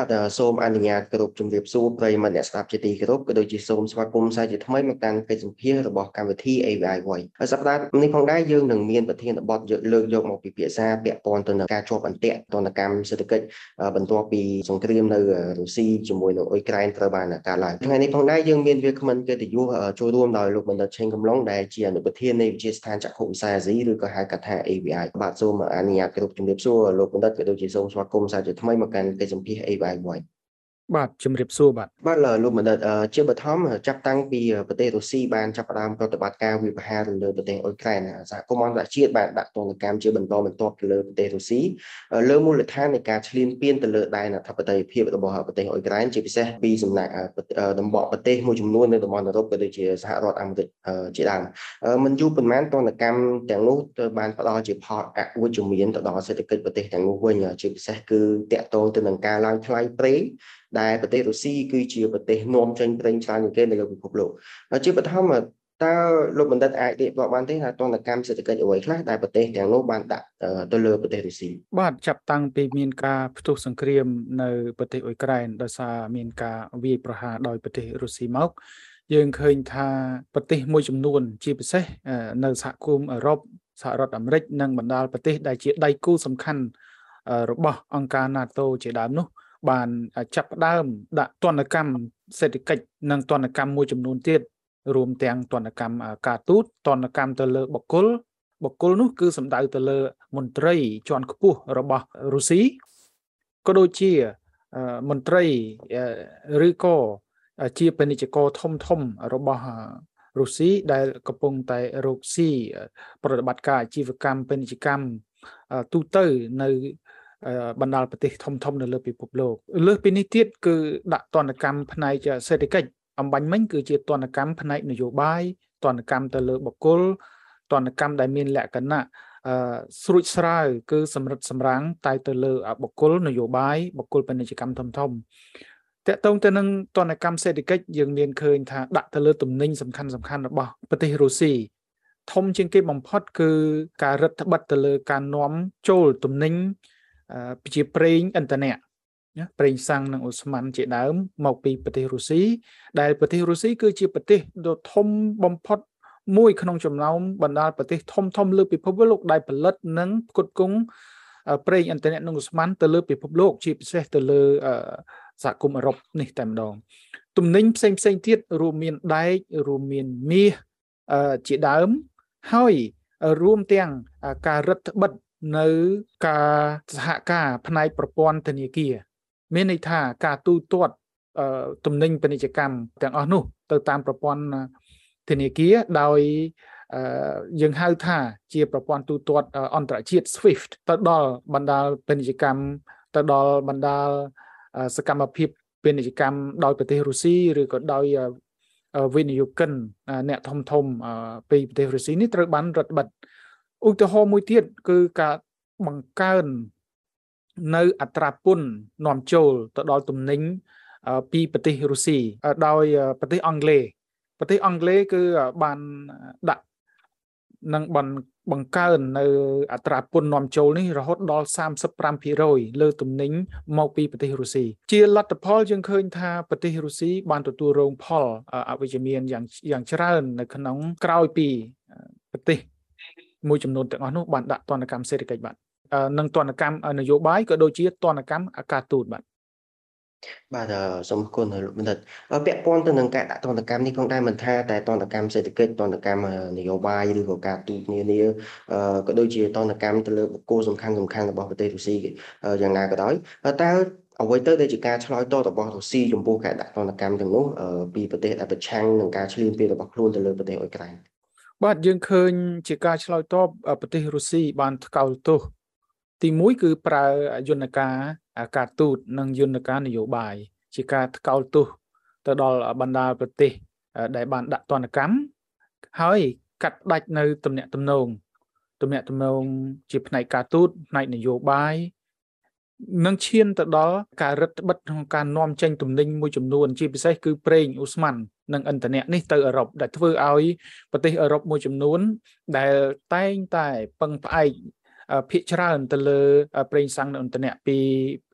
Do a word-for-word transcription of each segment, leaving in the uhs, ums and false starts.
បាទសូមអនុញ្ញាតគោរពជំរាបសួរប្រិយមិត្តអ្នកស្ដាប់ជាទីគោរពក៏ដូចជាសូមស្វាគមន៍សាជាថ្មីមកកាន់កិច្ចសម្ភាសន៍របស់កម្មវិធី เอ วี ไอ Voice ហើយសប្តាហ៍នេះផងដែរយើងនឹងមានប្រធានបទលើកយកមកពិភាក្សាពាក់ព័ន្ធទៅនឹងការជាប់អន្ទាក់ទណ្ឌកម្មសេដ្ឋកិច្ចបន្ទាប់ពីសង្គ្រាមនៅរុស្ស៊ីជាមួយនឹងអ៊ុយក្រែនត្រូវបានកើតឡើងថ្ងៃនេះផងដែរយើងមានវាគ្មិនកិត្តិយសចូលរួមដោយលោកបណ្ឌិតឆេងកំឡុងដែលជាអនុប្រធាននៃវិទ្យាស្ថានចក្ខុវិស័យអាស៊ីឬក៏ហៅកាត់ថា เอ วี ไอ បាទសូមអនុញ្ញាតគោរពជំរាបសួរលោកបណ្ឌិតក៏ដូចជាសូមស្វាគមន៍សាជាថ្មីមកកាន់កិច្ចសម្ភាសន៍ เอ วี ไอ Voice បាទជំរាបសួរបាទបាទលោកបណ្ឌិតជាបឋមចាប់តាំងពីប្រទេសរុស្ស៊ីបានចាប់ផ្ដើមប្រតិបត្តិការវាយប្រហារលើប្រទេសអ៊ុយក្រែនសហគមន៍អន្តរជាតិបានដាក់ទណ្ឌកម្មជាបន្តបន្ទាប់ទៅលើប្រទេសរុស្ស៊ីលើមូលដ្ឋាននៃការឈ្លានពានទៅលើដែនអធិបតេយ្យភាពរបស់ប្រទេសអ៊ុយក្រែនជាពិសេសពីសំណាក់តំបន់ប្រទេសមួយចំនួននៅតំបន់អឺរ៉ុបក៏ដូចជាសហរដ្ឋអាមេរិកជាដើមមិនយូរប៉ុន្មានទណ្ឌកម្មទាំងនោះទៅបានផ្ដល់ជាផលអវិជ្ជមានទៅដល់សេដ្ឋកិច្ចប្រទេសទាំងនោះវិញជាពិសេសគឺតាក់ទងទៅនឹងការឡើងថ្លៃប្រេងដែលប្រទេសរុស្ស៊ីគឺជាប្រទេសនាំចេញប្រេងច្រើនជាងគេនៅលើពិភពលោកជាបឋមតើលោកបណ្ឌិតអាចរៀបរាប់បានទេថាទណ្ឌកម្មសេដ្ឋកិច្ចអ្វីខ្លះដែលប្រទេសទាំងនោះបានដាក់ទៅលើប្រទេសរុស្ស៊ីបាទចាប់តាំងពីមានការផ្ទុះសង្គ្រាមនៅប្រទេសអ៊ុយក្រែនដោយសារមានការវាយប្រហារដោយប្រទេសរុស្ស៊ីមកយើងឃើញថាប្រទេសមួយចំនួនជាពិសេសនៅសហគមន៍អឺរ៉ុបសហរដ្ឋអាមេរិកនិងបណ្ដាលប្រទេសដែលជាដៃគូសំខាន់របស់អង្គការ NATO ជាដើមនោះបានចាប់ផ្ដើមដាក់ទណ្ឌកម្មសេដ្ឋកិច្ចនិងទណ្ឌកម្មមួយចំនួនទៀតរួមទាំងទណ្ឌកម្មការទូតទណ្ឌកម្មទៅលើបុគ្គលបុគ្គលនោះគឺសំដៅទៅលើមន្ត្រីជាន់ខ្ពស់របស់រុស្ស៊ីក៏ដូចជាមន្ត្រីឬក៏ជាពាណិជ្ជករធំធំរបស់រុស្ស៊ីដែលកំពុងតែរកស៊ីប្រតិបត្តិការអាជីវកម្មពាណិជ្ជកម្មទូទៅនៅបណ្ដាលប្រទេសធំធំនៅលើពិភពលោកលើសពីនេះទៀតគឺដាក់ទណ្ឌកម្មផ្នែកសេដ្ឋកិច្ចអំបញ្ញមិញគឺជាទណ្ឌកម្មផ្នែកនយោបាយទណ្ឌកម្មទៅលើបុគ្គលទណ្ឌកម្មដែលមានលក្ខណៈស្រួចស្រាវគឺសម្រិតសម្រាំងតែទៅលើបុគ្គលនយោបាយបុគ្គលពាណិជ្ជកម្មធំធំតកតងទៅនឹងទណ្ឌកម្មសេដ្ឋកិច្ចយើងមានឃើញថាដាក់ទៅលើទំនិញសំខាន់សំខាន់របស់ប្រទេសរុស្ស៊ីធំជាងគេបំផុតគឺការរឹតបន្តឹងទៅលើការនាំចូលទំនិញជាប្រេងឥន្ធនៈប្រេងសាំងនិងអូស្មန်ជាដើមមកពីប្រទេសរុស្ស៊ីដែលប្រទេសរុស្ស៊ីគឺជាប្រទេសដ៏ធំបំផុតមួយក្នុងចំណោមបណ្ដាប្រទេសធំធំលើពិភពលោកដែលផលិតនិងផ្គត់ផ្គង់ប្រេងឥន្ធនៈនិងអូស្មန်ទៅលើពិភពលោកជាពិសេសទៅលើសហគមន៍អឺរ៉ុបនេះតែម្ដងទំនិញផ្សេងផ្សេងទៀតរួមមានដែករួមមានមាសជាដើមហើយរួមទាំងការរឹតបន្តឹងនៅការសហការផ្នែកប្រព័ន្ធធនាគារមានន័យថាការទូទាត់ទំនិញពាណិជ្ជកម្មទាំងអស់នោះទៅតាមប្រព័ន្ធធនាគារដោយយើងហៅថាជាប្រព័ន្ធទូទាត់អន្តរជាតិ SWIFT ទៅដល់បណ្ដាពាណិជ្ជកម្មទៅដល់បណ្ដាសកម្មភាពពាណិជ្ជកម្មដោយប្រទេសរុស្ស៊ីឬក៏ដោយវិនិយោគិនអ្នកធំធំពីប្រទេសរុស្ស៊ីនេះត្រូវបានរឹតបន្តឹងឧទាហរណ៍មួយទៀតគឺការបង្កើននៅអត្រាពន្ធនាំចូលទៅដល់ទំនិញពីប្រទេសរុស្ស៊ីដោយប្រទេសអង់គ្លេសប្រទេសអង់គ្លេសគឺបានដាក់នឹងបង្កើននៅអត្រាពន្ធនាំចូលនេះរហូតដល់សាមសិបប្រាំភាគរយលើទំនិញមកពីប្រទេសរុស្ស៊ីជាលទ្ធផលយើងឃើញថាប្រទេសរុស្ស៊ីបានទទួលរងផលអវិជ្ជមានយ៉ាងយ៉ាងច្រើននៅក្នុងក្រោយពីប្រទេសមួយចំនួនទាំងអស់នោះបានដាក់ទណ្ឌកម្មសេដ្ឋកិច្ចបាទនិងទណ្ឌកម្មនយោបាយក៏ដូចជាទណ្ឌកម្មអាកាសទូតបាទបាទសូមអរគុណលោកបណ្ឌិតពាក់ព័ន្ធទៅនឹងការដាក់ទណ្ឌកម្មនេះផងដែរមិនថាតែទណ្ឌកម្មសេដ្ឋកិច្ចទណ្ឌកម្មនយោបាយឬក៏ការទូតនានាក៏ដូចជាទណ្ឌកម្មទៅលើបុគ្គលសំខាន់សំខាន់របស់ប្រទេសរុស្ស៊ីយ៉ាងណាក៏ដោយតើអ្វីទៅដែលជាការឆ្លើយតបរបស់រុស្ស៊ីចំពោះការដាក់ទណ្ឌកម្មទាំងនោះពីប្រទេសដែលប្រឆាំងនឹងការឈ្លានពានរបស់ខ្លួនទៅលើប្រទេសអ៊ុយក្រែនបាទយើងឃើញជាការឆ្លើយតបប្រទេសរុស្ស៊ីបានថ្កោលទោសទីមួយគឺប្រើយន្តការការទូតនិងយន្តការនយោបាយជាការថ្កោលទោសទៅដល់បណ្ដាប្រទេសដែលបានដាក់ទណ្ឌកម្មហើយកាត់ផ្ដាច់នៅទំនាក់ទំនងទំនាក់ទំនងជាផ្នែកការទូតផ្នែកនយោបាយនឹងឈានទៅដល់ការរឹតបន្តឹងក្នុងការនាំចេញទំនិញមួយចំនួនជាពិសេសគឺប្រេងអូស្មန်និងឥន្ធនៈនេះទៅអឺរ៉ុបដែលធ្វើឲ្យប្រទេសអឺរ៉ុបមួយចំនួនដែលតែងតែពឹងផ្អែកភាគច្រើនទៅលើប្រេងសាំងនិងឥន្ធនៈពី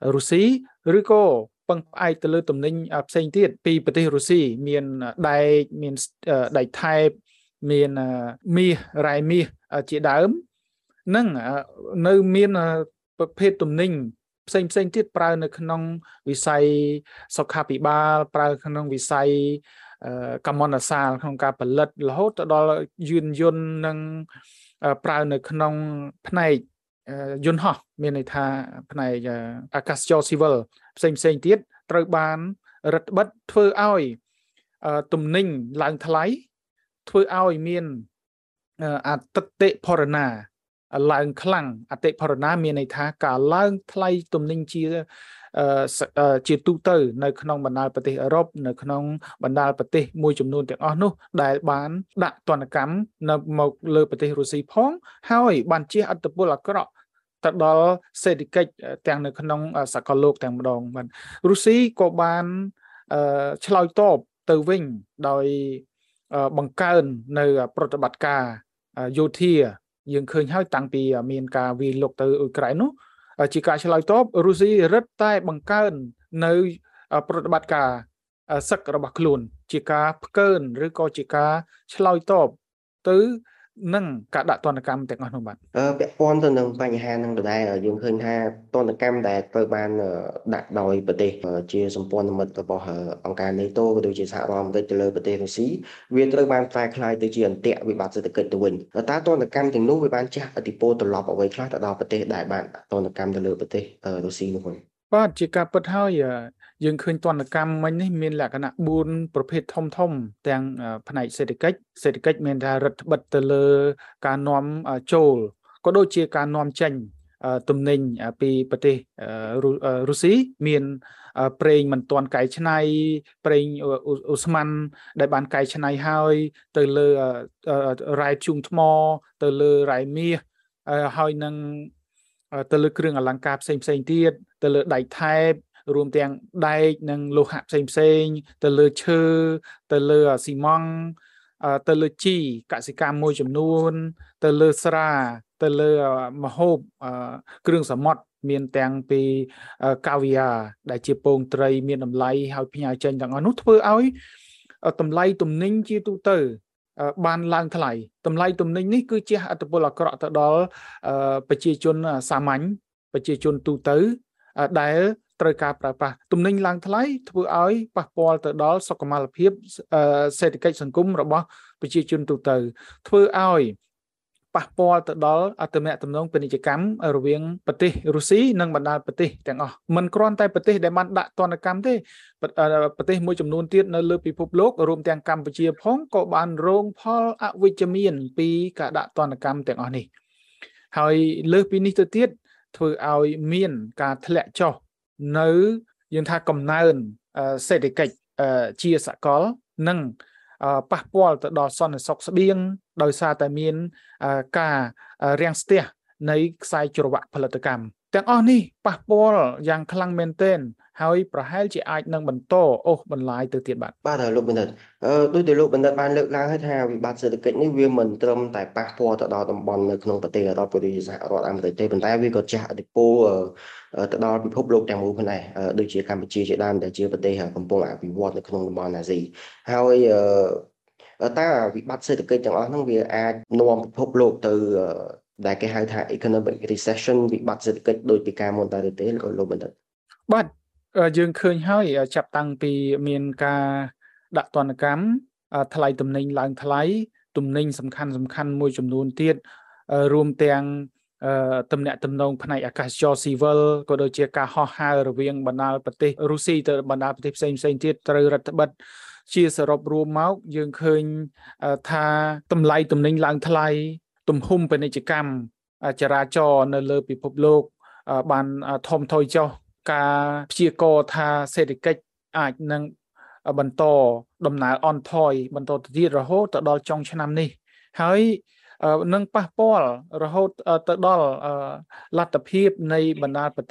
រុស្ស៊ីឬក៏ពឹងផ្អែកទៅលើទំនិញផ្សេងទៀតពីប្រទេសរុស្ស៊ីមានដែកមានដែកថែបមានមាសរ៉ែមាសជាដើមនឹងនៅមានប្រភេទទំនិញផ្សេងផ្សេងទៀតប្រើនៅក្នុងវិស័យសុខាភិបាលប្រើក្នុងវិស័យកម្មន្តសាលក្នុងការផលិតរហូតទៅដល់យន្តយន្តនិងប្រើនៅក្នុងផ្នែកយន្តហោះមានន័យថាផ្នែកអាកាសចរស៊ីវិលផ្សេងផ្សេងទៀតត្រូវបានរដ្ឋបិទធ្វើឲ្យទំនិញឡើងថ្លៃធ្វើឲ្យមានអតិថិផរណាឡើងខ្លាំងអតិផរណាមានន័យថាការឡើងថ្លៃទំនិញជាជាទូទៅនៅក្នុងបណ្ដាប្រទេសអឺរ៉ុបនៅក្នុងបណ្ដាប្រទេសមួយចំនួនទាំងអស់នោះដែលបានដាក់ទណ្ឌកម្មនៅមកលើប្រទេសរុស្ស៊ីផងហើយបានជះឥទ្ធិពលអាក្រក់ទៅដល់សេដ្ឋកិច្ចទាំងនៅក្នុងសកលលោកទាំងម្ដងបាទរុស្ស៊ីក៏បានឆ្លើយតបទៅវិញដោយបង្កើននៅប្រតិបត្តិការយោធាយើងឃើញហើយតាំងពីមានការវាយលុកទៅអ៊ុយក្រែននោះជាការឆ្លើយតបរុស្ស៊ីរឹតតែបង្កើននៅប្រតិបត្តិការសឹករបស់ខ្លួនជាការផ្កើនឬក៏ជាការឆ្លើយតបទៅនឹងការដាក់ទណ្ឌកម្មទាំងអស់នោះបាទពាក់ព័ន្ធទៅនឹងបញ្ហានឹងដដែលយើងឃើញថាទណ្ឌកម្មដែលត្រូវបានដាក់ដោយប្រទេសជាសម្ព័ន្ធមិត្តរបស់អង្គការ NATO ក៏ដូចជាសហរដ្ឋអាមេរិកទៅលើប្រទេសរុស្ស៊ីវាត្រូវបានប្រែក្លាយទៅជាអន្ទាក់វិបត្តិសេដ្ឋកិច្ចទៅវិញតើទណ្ឌកម្មទាំងនោះវាបានជះឥទ្ធិពលត្រឡប់អ្វីខ្លះទៅដល់ប្រទេសដែលបានទណ្ឌកម្មទៅលើប្រទេសរុស្ស៊ីនោះវិញបាទជាការពិតហើយយើងឃើញទណ្ឌកម្មមិញនេះមានលក្ខណៈបួនប្រភេទធំធំទាំងផ្នែកសេដ្ឋកិច្ចសេដ្ឋកិច្ចមានថារដ្ឋបិទទៅលើការនាំចូលក៏ដូចជាការនាំចេញទំនិញពីប្រទេសរុស្ស៊ីមានប្រេងមិនទាន់កែច្នៃប្រេងអូស្មန်ដែលបានកែច្នៃហើយទៅលើរ៉ែជូងថ្មទៅលើរ៉ែមាសហើយនឹងទៅលើគ្រឿងអលង្ការផ្សេងផ្សេងទៀតទៅលើដែកថែបរួមទាំងដែកនិងលោហៈផ្សេងផ្សេងទៅលើឈើទៅលើស៊ីម៉ង់ទៅលើជីកសិកម្មមួយចំនួនទៅលើស្រាទៅលើម្ហូបគ្រឿងសមុទ្រមានទាំងពីកាវីយ៉ាដែលជាពងត្រីមានតម្លៃហើយផ្ញើចេញទាំងអស់នោះធ្វើឲ្យតម្លៃទំនិញជាទូទៅបានឡើងថ្លៃតម្លៃទំនិញនេះគឺជាឥទ្ធិពលអាក្រក់ទៅដល់ប្រជាជនសាមញ្ញប្រជាជនទូទៅដែលត្រូវការប្រើប្រាស់ទំនិញឡើងថ្លៃធ្វើឲ្យប៉ះពាល់ទៅដល់សុខុមាលភាពសេដ្ឋកិច្ចសង្គមរបស់ប្រជាជនទូទៅធ្វើឲ្យប៉ះពាល់ទៅដល់ទំនាក់ទំនងពាណិជ្ជកម្មរវាងប្រទេសរុស្ស៊ីនិងបណ្ដាប្រទេសទាំងអស់មិនគ្រាន់តែប្រទេសដែលបានដាក់ទណ្ឌកម្មទេប្រទេសមួយចំនួនទៀតនៅលើពិភពលោករួមទាំងកម្ពុជាផងក៏បានរងផលអវិជ្ជមានពីការដាក់ទណ្ឌកម្មទាំងអស់នេះហើយលើសពីនេះទៅទៀតធ្វើឲ្យមានការធ្លាក់ចុះនៅយើងថាកំណើនសេដ្ឋកិច្ចជាសកលនិងប៉ះពាល់ទៅដល់សន្តិសុខស្បៀងដោយសារតែមានការរាំងស្ទះនៃខ្សែច្រវាក់ផលិតកម្មទាំងអស់នេះប៉ះពាល់យ៉ាងខ្លាំងមែនទែនហើយប្រហែលជាអាចនឹងបន្តអូសបន្លាយទៅទៀតបាទបាទលោកបណ្ឌិតអឺដូចដែលលោកបណ្ឌិតបានលើកឡើងហើយថាវិបត្តិសេដ្ឋកិច្ចនេះវាមិនត្រឹមតែប៉ះពាល់ទៅដល់តំបន់នៅក្នុងប្រទេសអឺរ៉ុបឬសហរដ្ឋអាមេរិកទេប៉ុន្តែវាក៏ជះឥទ្ធិពលទៅដល់ពិភពលោកទាំងមូលផងដែរដូចជាកម្ពុជាជាដើមដែលជាប្រទេសកំពុងអភិវឌ្ឍនៅក្នុងតំបន់អាស៊ីហើយតើវិបត្តិសេដ្ឋកិច្ចទាំងអស់ហ្នឹងវាអាចនាំពិភពលោកទៅដែលគេហៅថា economic recession វិបត្តិសេដ្ឋកិច្ចដូចពីការមុនតើទេលោកបណ្ឌិតបាទយើងឃើញហើយចាប់តាំងពីមានការដាក់ទណ្ឌកម្មថ្លៃទំនិញឡើងថ្លៃទំនិញសំខាន់សំខាន់មួយចំនួនទៀតរួមទាំងទំនាក់ទំនងផ្នែកអាកាសចរស៊ីវិលក៏ដូចជាការហោះហើររវាងបណ្ដាប្រទេសរុស្ស៊ីទៅបណ្ដាប្រទេសផ្សេងផ្សេងទៀតត្រូវរដ្ឋបិទជាសរុបរួមមកយើងឃើញថាតម្លៃទំនិញឡើងថ្លៃទំហំពាណិជ្ជកម្មចរាចរណ៍នៅលើពិភពលោកបានថមថយចុះការព្យាករណ៍ថាសេដ្ឋកិច្ចអាចនឹងបន្តដំណើរអន់ថយបន្តទៅទៀតរហូតទៅដល់ចុងឆ្នាំនេះហើយនឹងប៉ះពាល់រហូតទៅដល់លទ្ធភាពនៃបណ្ដាប្រទេស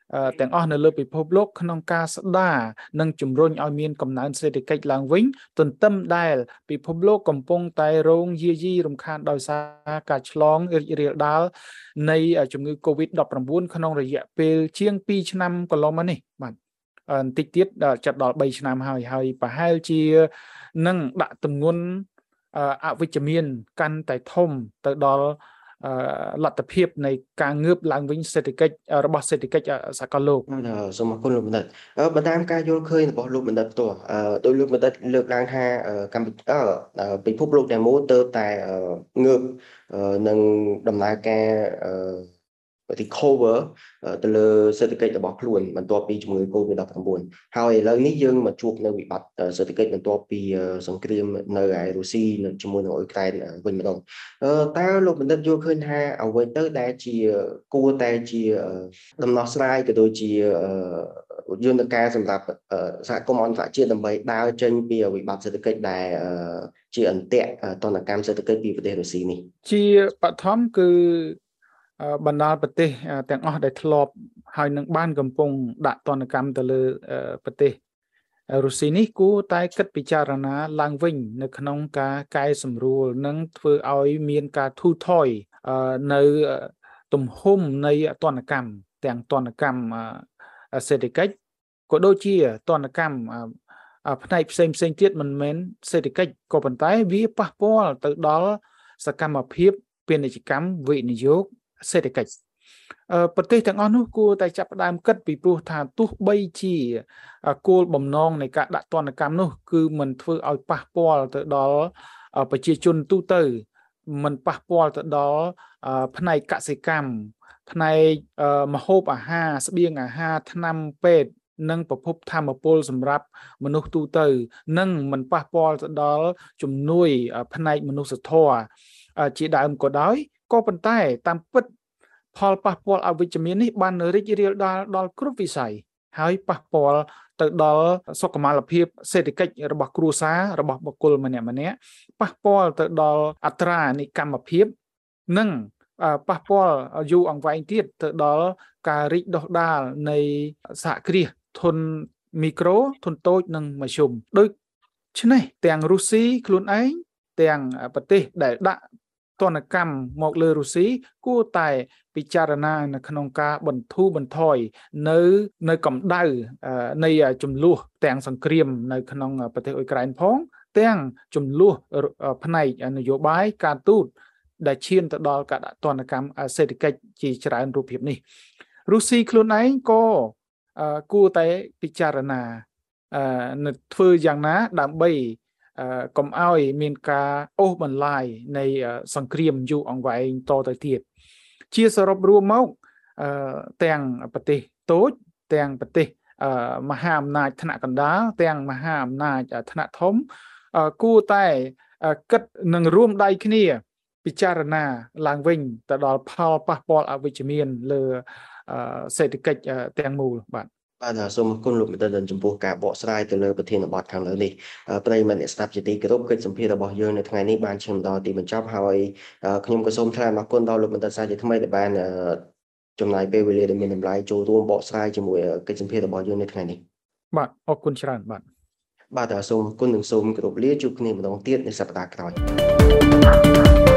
ទាំងអស់នៅលើពិភពលោកក្នុងការស្ដារនិងជំរុញឲ្យមានកំណើនសេដ្ឋកិច្ចឡើងវិញទន្ទឹមដែលពិភពលោកកំពុងតែរងយាយីរំខានដោយសារការឆ្លងរីករាលដាលនៃជំងឺ COVID ដប់ប្រាំបួន ក្នុងរយៈពេលជាងពីរឆ្នាំកន្លងមកនេះបាទបន្តិចទៀតចាប់ដល់បីឆ្នាំហើយហើយប្រហែលជានឹងដាក់ទម្ងន់អវិជ្ជមានកាន់តែធំទៅដល់លទ្ធភាពនៃការងើបឡើងវិញសេដ្ឋកិច្ចរបស់សេដ្ឋកិច្ចសកលលោកសូមអរគុណលោកបណ្ឌិតបើតាមការយល់ឃើញរបស់លោកបណ្ឌិតផ្ទាល់ដោយលោកបណ្ឌិតលើកឡើងថាកម្ពុជាពិភពលោកទាំងមូលទើបតែងើបនឹងដំណើរការrecover ទៅលើសេដ្ឋកិច្ចរបស់ខ្លួនបន្ទាប់ពីជំងឺ COVID ដប់ប្រាំបួន ហើយឥឡូវនេះយើងមកជួបនៅវិបត្តិសេដ្ឋកិច្ចបន្ទាប់ពីសង្គ្រាមនៅឯរុស្ស៊ីជាមួយនឹងអ៊ុយក្រែនវិញម្ដងតើលោកបណ្ឌិតយល់ឃើញថាអ្វីទៅដែលជាគួរតែជាដំណោះស្រាយក៏ដូចជាយន្តការសម្រាប់សហគមន៍អន្តរជាតិដើម្បីដើរចេញពីវិបត្តិសេដ្ឋកិច្ចដែលជាអន្ទាក់ទណ្ឌកម្មសេដ្ឋកិច្ចពីប្រទេសរុស្ស៊ីនេះជាបឋមគឺបណ្ដាលប្រទេសទាំងអស់ដែលធ្លាប់ហើយនឹងបានកំពុងដាក់ទណ្ឌកម្មទៅលើប្រទេសរុស្ស៊ីនេះគួរតែគិតពិចារណាឡើងវិញនៅក្នុងការកែសម្រួលនិងធ្វើឲ្យមានការធូរថយនៅទំហំនៃទណ្ឌកម្មទាំងទណ្ឌកម្មសេដ្ឋកិច្ចក៏ដូចជាទណ្ឌកម្មផ្នែកផ្សេងផ្សេងទៀតមិនមែនសេដ្ឋកិច្ចក៏ប៉ុន្តែវាប៉ះពាល់ទៅដល់សកម្មភាពពាណិជ្ជកម្មវិនិយោគសេដ្ឋកិច្ចប្រទេសទាំងអស់នោះគួរតែចាប់ផ្ដើមគិតពីព្រោះថាទោះបីជាគោលបំណងនៃការដាក់ទណ្ឌកម្មនោះគឺមិនធ្វើឲ្យប៉ះពាល់ទៅដល់ប្រជាជនទូទៅមិនប៉ះពាល់ទៅដល់ផ្នែកកសិកម្មផ្នែកម្ហូបអាហារស្បៀងអាហារថ្នាំពេទ្យនិងប្រភពធម្មពលសម្រាប់មនុស្សទូទៅនិងមិនប៉ះពាល់ទៅដល់ជំនួយផ្នែកមនុស្សធម៌ជាដើមក៏ដោយក៏ប៉ុន្តែតាមពិតផលប៉ះពាល់អវិជ្ជមាននេះបានរីករាលដាលដល់គ្រប់វិស័យហើយប៉ះពាល់ទៅដល់សុខុមាលភាពសេដ្ឋកិច្ចរបស់គ្រួសាររបស់បុគ្គលម្នាក់ម្នាក់ប៉ះពាល់ទៅដល់អត្រានិកម្មភាពនិងប៉ះពាល់យូរអង្វែងទៀតទៅដល់ការរីកដុះដាលនៃសហគ្រាសធុនមីក្រូធុនតូចនិងមធ្យមដូច្នេះទាំងរុស្ស៊ីខ្លួនឯងទាំងប្រទេសដែលដាក់ទណ្ឌកម្មមកលើរុស្ស៊ីគួរតែពិចារណានៅក្នុងការបន្ធូរបន្ថយនៅនៅកម្ដៅនៃចំនួនទាំងសង្គ្រាមនៅក្នុងប្រទេសអ៊ុយក្រែនផងទាំងចំនួនផ្នែកនយោបាយការទូតដែលឈានទៅដល់ការដាក់ទណ្ឌកម្មសេដ្ឋកិច្ចជាច្រើនរូបភាពនេះរុស្ស៊ីខ្លួនឯងក៏គួរតែពិចារណានៅធ្វើយ៉ាងណាដើម្បីកុំឲ្យមានការអូសបន្លាយនៃសង្គ្រាមយូរអង្វែងតទៅទៀតជាសរុបរួមមកទាំងប្រទេសតូចទាំងប្រទេសមហាអំណាចថ្នាក់កណ្ដាលទាំងមហាអំណាចថ្នាក់ធំគួរតែគិតនឹងរួមដៃគ្នាពិចារណាឡើងវិញទៅដល់ផលប៉ះពាល់អវិជ្ជមានលើសេដ្ឋកិច្ចទាំងមូលបាទបាទសូមអរគុណលោកបណ្ឌិតចំពោះការបកស្រាយទៅលើប្រធានបទខាងលើនេះប្រិយមិត្តអ្នកស្ដាប់ជាទីគោរពកិច្ចសម្ភាសន៍របស់យើងនៅថ្ងៃនេះបានឈានដល់ទីបញ្ចប់ហើយខ្ញុំក៏សូមថ្លែងអំណរគុណដល់លោកបណ្ឌិតសាជាថ្មីដែលបានចំណាយពេលវេលាដ៏មានតម្លៃចូលរួមបកស្រាយជាមួយកិច្ចសម្ភាសន៍របស់យើងនៅថ្ងៃនេះបាទអរគុណច្រើនបាទបាទសូមអរគុណនិងសូមគោរពលាជួបគ្នាម្ដងទៀតនៅសប្តាហ៍ក្រោយ